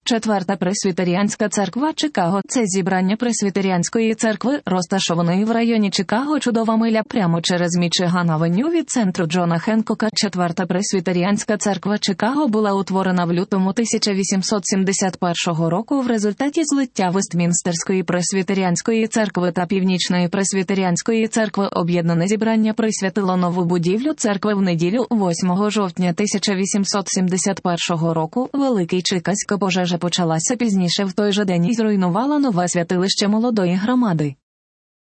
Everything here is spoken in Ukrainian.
Четверта Пресвітеріанська церква Чикаго – це зібрання Пресвітеріанської церкви, розташованої в районі Чикаго, чудова миля прямо через Мічиган-авеню від центру Джона Хенкока. Четверта Пресвітеріанська церква Чикаго була утворена в лютому 1871 року в результаті злиття Вестмінстерської Пресвітеріанської церкви та Північної Пресвітеріанської церкви. Об'єднане зібрання присвятило нову будівлю церкви в неділю 8 жовтня 1871 року. Великий Чикаська пожежа почалася пізніше в той же день і зруйнувала нове святилище молодої громади.